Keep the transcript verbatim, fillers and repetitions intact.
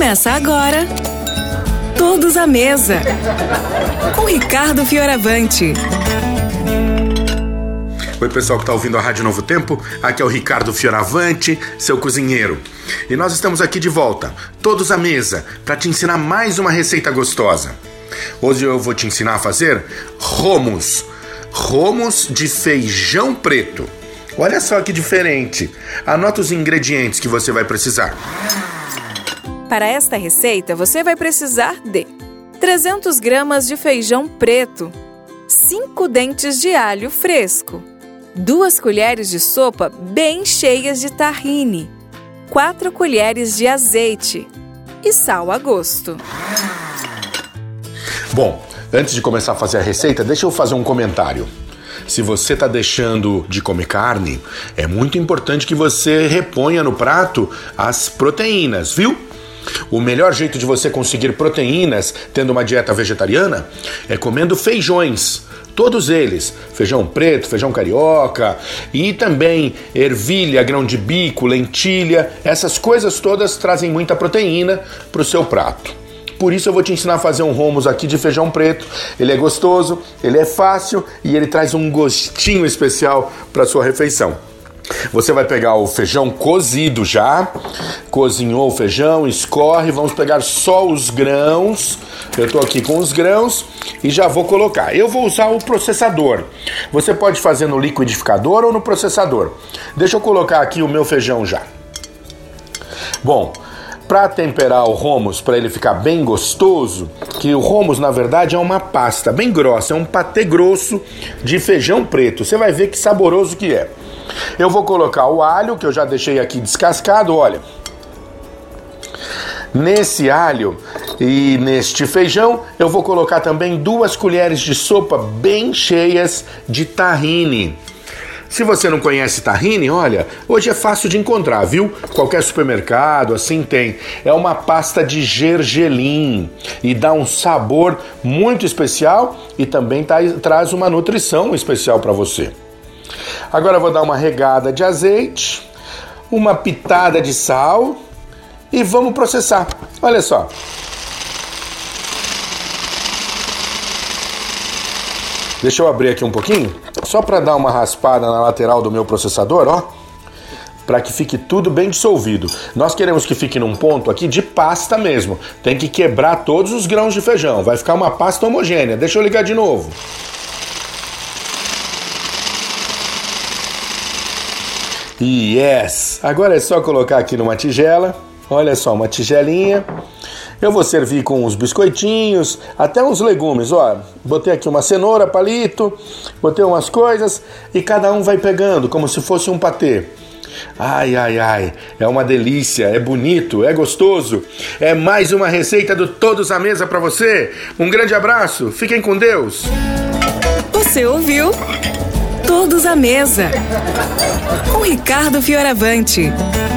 Começa agora, Todos à Mesa, com Ricardo Fioravante. Oi, pessoal que está ouvindo a Rádio Novo Tempo, aqui é o Ricardo Fioravante, seu cozinheiro. E nós estamos aqui de volta, todos à mesa, para te ensinar mais uma receita gostosa. Hoje eu vou te ensinar a fazer hummus, hummus de feijão preto. Olha só que diferente. Anota os ingredientes que você vai precisar. Para esta receita, você vai precisar de trezentas gramas de feijão preto, cinco dentes de alho fresco, duas colheres de sopa bem cheias de tahine, quatro colheres de azeite e sal a gosto. Bom, antes de começar a fazer a receita, deixa eu fazer um comentário. Se você está deixando de comer carne, é muito importante que você reponha no prato as proteínas, viu? O melhor jeito de você conseguir proteínas tendo uma dieta vegetariana é comendo feijões. Todos eles, feijão preto, feijão carioca e também ervilha, grão de bico, lentilha, essas coisas todas trazem muita proteína para o seu prato. Por isso eu vou te ensinar a fazer um hummus aqui de feijão preto. Ele é gostoso, ele é fácil e ele traz um gostinho especial para a sua refeição. Você vai pegar o feijão cozido já, cozinhou o feijão, escorre, vamos pegar só os grãos. Eu estou aqui com os grãos e já vou colocar. Eu vou usar o processador. Você pode fazer no liquidificador ou no processador. Deixa eu colocar aqui o meu feijão já. Bom, para temperar o hummus, para ele ficar bem gostoso, que o hummus na verdade é uma pasta bem grossa, é um patê grosso de feijão preto. Você vai ver que saboroso que é. Eu vou colocar o alho, que eu já deixei aqui descascado, olha. Nesse alho e neste feijão, eu vou colocar também duas colheres de sopa bem cheias de tahine. Se você não conhece tahine, olha, hoje é fácil de encontrar, viu? Qualquer supermercado, assim tem. É uma pasta de gergelim e dá um sabor muito especial e também tá, traz uma nutrição especial para você. Agora eu vou dar uma regada de azeite, uma pitada de sal e vamos processar. Olha só. Deixa eu abrir aqui um pouquinho, só para dar uma raspada na lateral do meu processador, ó, para que fique tudo bem dissolvido. Nós queremos que fique num ponto aqui de pasta mesmo. Tem que quebrar todos os grãos de feijão, vai ficar uma pasta homogênea. Deixa eu ligar de novo. Yes! Agora é só colocar aqui numa tigela. Olha só, uma tigelinha. Eu vou servir com uns biscoitinhos, até uns legumes, ó. Botei aqui uma cenoura, palito, botei umas coisas e cada um vai pegando, como se fosse um patê. Ai, ai, ai, é uma delícia, é bonito, é gostoso. É mais uma receita do Todos à Mesa pra você. Um grande abraço, fiquem com Deus. Você ouviu? Todos à Mesa, com Ricardo Fioravante.